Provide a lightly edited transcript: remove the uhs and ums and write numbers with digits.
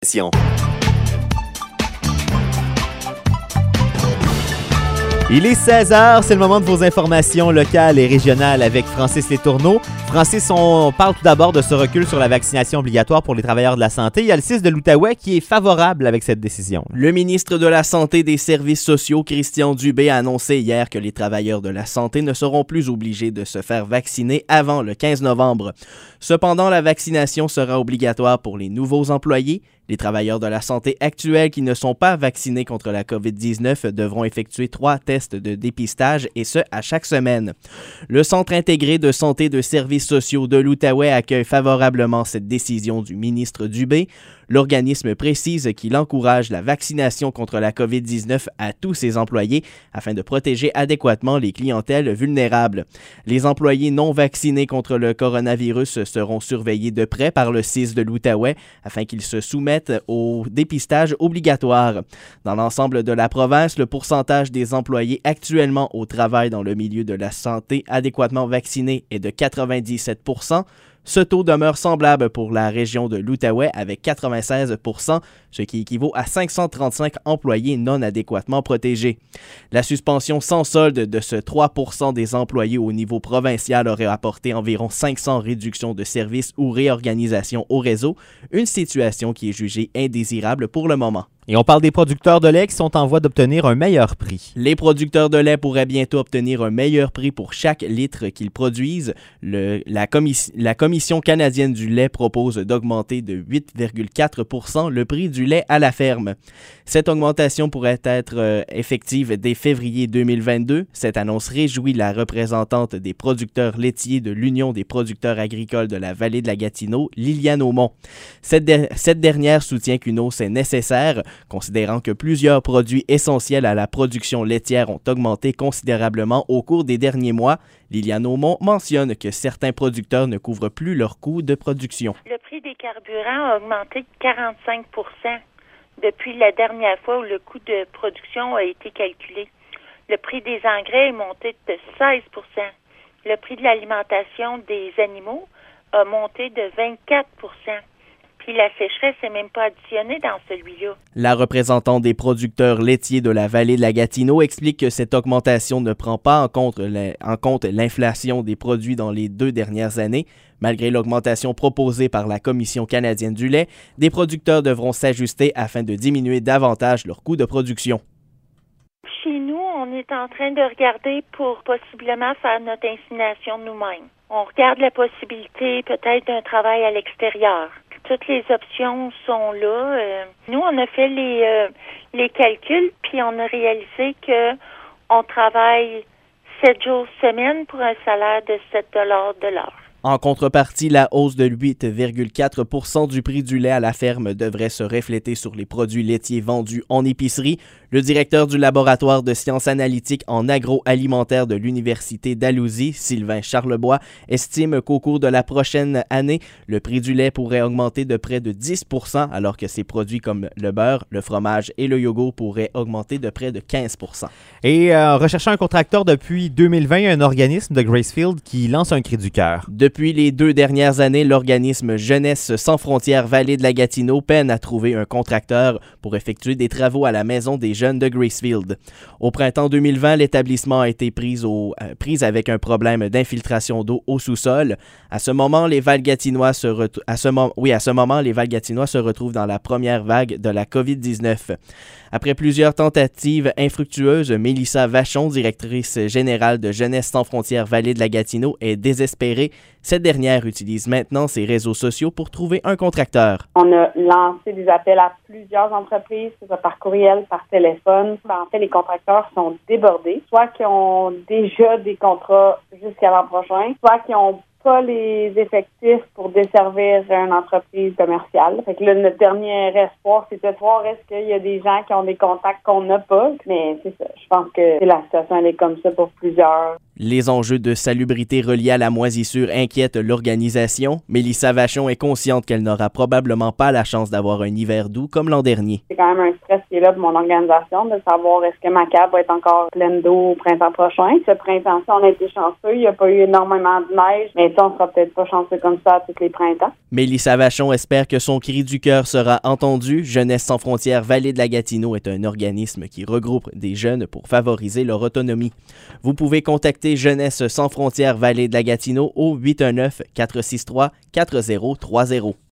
Il est 16h, c'est le moment de vos informations locales et régionales avec Francis Letourneau. Francis, on parle tout d'abord de ce recul sur la vaccination obligatoire pour les travailleurs de la santé. Il y a le CIS de l'Outaouais qui est favorable avec cette décision. Le ministre de la Santé et des Services sociaux, Christian Dubé, a annoncé hier que les travailleurs de la santé ne seront plus obligés de se faire vacciner avant le 15 novembre. Cependant, la vaccination sera obligatoire pour les nouveaux employés. Les travailleurs de la santé actuels qui ne sont pas vaccinés contre la COVID-19 devront effectuer 3 tests de dépistage et ce, à chaque semaine. Le Centre intégré de santé et de services sociaux de l'Outaouais accueille favorablement cette décision du ministre Dubé. L'organisme précise qu'il encourage la vaccination contre la COVID-19 à tous ses employés afin de protéger adéquatement les clientèles vulnérables. Les employés non vaccinés contre le coronavirus seront surveillés de près par le CIS de l'Outaouais afin qu'ils se soumettent au dépistage obligatoire. Dans l'ensemble de la province, le pourcentage des employés actuellement au travail dans le milieu de la santé adéquatement vaccinés est de 97 %. Ce taux demeure semblable pour la région de l'Outaouais avec 96 %, ce qui équivaut à 535 employés non adéquatement protégés. La suspension sans solde de ce 3 % des employés au niveau provincial aurait apporté environ 500 réductions de services ou réorganisations au réseau, une situation qui est jugée indésirable pour le moment. Et on parle des producteurs de lait qui sont en voie d'obtenir un meilleur prix. Les producteurs de lait pourraient bientôt obtenir un meilleur prix pour chaque litre qu'ils produisent. La Commission canadienne du lait propose d'augmenter de 8,4 % le prix du lait à la ferme. Cette augmentation pourrait être effective dès février 2022. Cette annonce réjouit la représentante des producteurs laitiers de l'Union des producteurs agricoles de la vallée de la Gatineau, Liliane Aumont. Cette dernière soutient qu'une hausse est nécessaire, considérant que plusieurs produits essentiels à la production laitière ont augmenté considérablement au cours des derniers mois. Liliane Aumont mentionne que certains producteurs ne couvrent plus leurs coûts de production. Le prix des carburants a augmenté de 45 % depuis la dernière fois où le coût de production a été calculé. Le prix des engrais est monté de 16 %. Le prix de l'alimentation des animaux a monté de 24 %. Puis la sécheresse n'est même pas additionnée dans celui-là. La représentante des producteurs laitiers de la vallée de la Gatineau explique que cette augmentation ne prend pas en compte l'inflation des produits dans les 2 dernières années. Malgré l'augmentation proposée par la Commission canadienne du lait, des producteurs devront s'ajuster afin de diminuer davantage leurs coûts de production. Chez nous, on est en train de regarder pour possiblement faire notre insémination nous-mêmes. On regarde la possibilité peut-être d'un travail à l'extérieur. Toutes les options sont là. Nous, on a fait les calculs, puis on a réalisé que on travaille 7 jours semaine pour un salaire de 7 $ de l'heure. En contrepartie, la hausse de 8,4 % du prix du lait à la ferme devrait se refléter sur les produits laitiers vendus en épicerie. Le directeur du laboratoire de sciences analytiques en agroalimentaire de l'Université d'Alousie, Sylvain Charlebois, estime qu'au cours de la prochaine année, le prix du lait pourrait augmenter de près de 10 % alors que ces produits comme le beurre, le fromage et le yogourt pourraient augmenter de près de 15 %. Et recherchant un contracteur depuis 2020, il y a un organisme de Gracefield qui lance un cri du cœur. Depuis les 2 dernières années, l'organisme Jeunesse sans frontières Vallée de la Gatineau peine à trouver un contracteur pour effectuer des travaux à la maison des jeunes de Gracefield. Au printemps 2020, l'établissement a été pris avec un problème d'infiltration d'eau au sous-sol. À ce moment, les Val-Gatinois se retrouvent dans la première vague de la COVID-19. Après plusieurs tentatives infructueuses, Mélissa Vachon, directrice générale de Jeunesse sans frontières Vallée de la Gatineau, est désespérée. Cette dernière utilise maintenant ses réseaux sociaux pour trouver un contracteur. On a lancé des appels à plusieurs entreprises, que ce soit par courriel, par téléphone. En fait, les contracteurs sont débordés, soit qui ont déjà des contrats jusqu'à l'an prochain, soit qui ont pas les effectifs pour desservir une entreprise commerciale. Fait que là, notre dernier espoir, c'est de voir est-ce qu'il y a des gens qui ont des contacts qu'on n'a pas. Mais c'est ça. Je pense que la situation elle est comme ça pour plusieurs. Les enjeux de salubrité reliés à la moisissure inquiètent l'organisation. Mélissa Vachon est consciente qu'elle n'aura probablement pas la chance d'avoir un hiver doux comme l'an dernier. C'est quand même un stress qui est là pour mon organisation de savoir est-ce que ma cave va être encore pleine d'eau au printemps prochain. Ce printemps-ci, on a été chanceux. Il n'y a pas eu énormément de neige, mais on sera peut-être pas chanceux comme ça à tous les printemps. Mélissa Vachon espère que son cri du cœur sera entendu. Jeunesse sans frontières Vallée de la Gatineau est un organisme qui regroupe des jeunes pour favoriser leur autonomie. Vous pouvez contacter Jeunesse sans frontières Vallée de la Gatineau au 819-463-4030.